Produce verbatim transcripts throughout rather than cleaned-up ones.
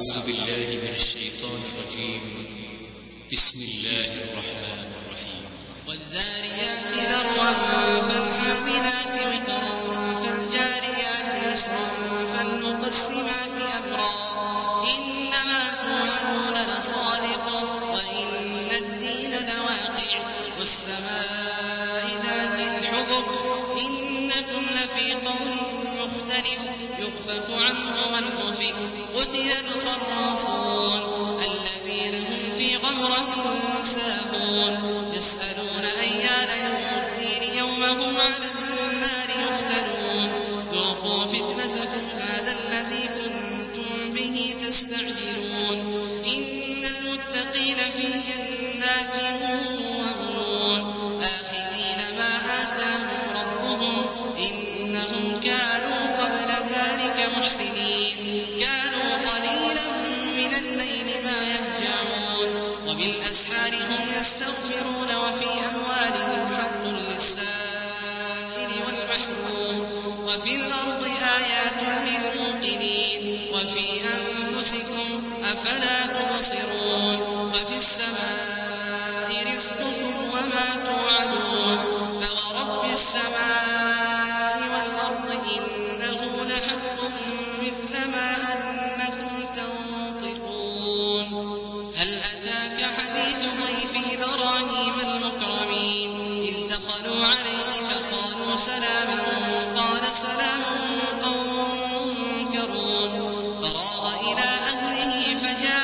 أعوذ بالله من الشيطان الرجيم. بسم الله الرحمن الرحيم. والذاريات ذروا فالحاملات وقرا فالجاريات يسرا فالمقسمات أمرا إنما توعدون لصادق وإن الدين لواقع والسماء ذات الحبك إنكم لفي قول مختلف يؤفك عنه من أفك قتل الخراصون الذين هم في غمرة ساهون يسألون أيان يوم الدين يوم هم على النار يفتنون ذوقوا فتنتكم هذا الذي كنتم به تستعجلون إن المتقين في جنات وعيون آخذين ما آتاهم ربهم إنهم كانوا قبل ذلك محسنين كانوا قليلا من الليل ما يهجعون وبالأسحار هم يستغفرون وفي أموالهم حق للسائل والمحروم وفي الأرض آيات للموقنين وفي أنفسكم أفلا تبصرون وفي السماء رزقكم وما توعدون فورب السماء والأرض إنه لحق مثل ما أنكم تنطقون هل أتاك حديث ضيف إبراهيم المكرمين إذ دخلوا عليه فقالوا سلاما قال سلام قوم منكرون فراغ إلى أهله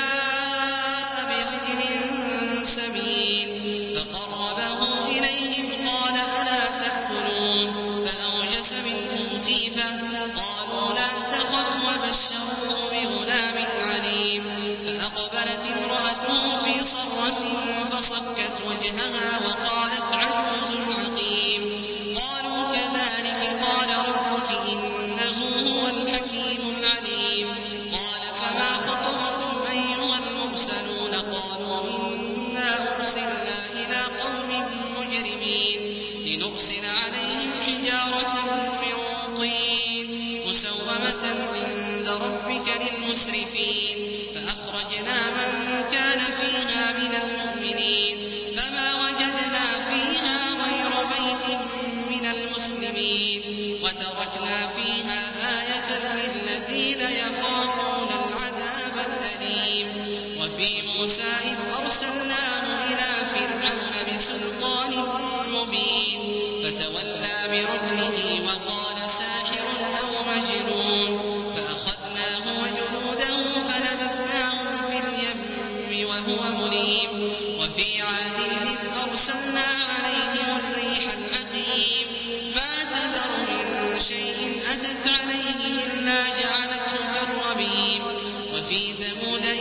فجاء بعجل سمين فقربه إليهم قال ألا تأكلون فأوجس منهم خيفة قالوا لا تخف وبشروه بغلام عليم فأقبلت امرأته في صرة فصكت وجهها وقالت عجوز عقيم قالوا كذلك قال ربك إنه هو الحكيم العليم قال فما خطبكم أيها المرسلون قالوا إنا أرسلنا إلى قوم مجرمين لنرسل عليهم حجارة من طين مسومة عند ربك للمسرفين فأخرجنا من كان فيها من المؤمنين فما وجدنا فيها غير بيت من المسلمين وتركنا فيها آية للذين يخافون العذاب الأليم وفي موسى إذ أرسلناه إلى فرعون بسلطان مبين فتولى بركنه وقال ساحر أو مجنون فأخذناه وجنوده فنبذناهم في اليم وهو مليم وفي عاد إذ أرسلنا عليهم الريح العقيم ما تذر من شيء أتت عليه إلا جعلته كالرميم وفي ثمود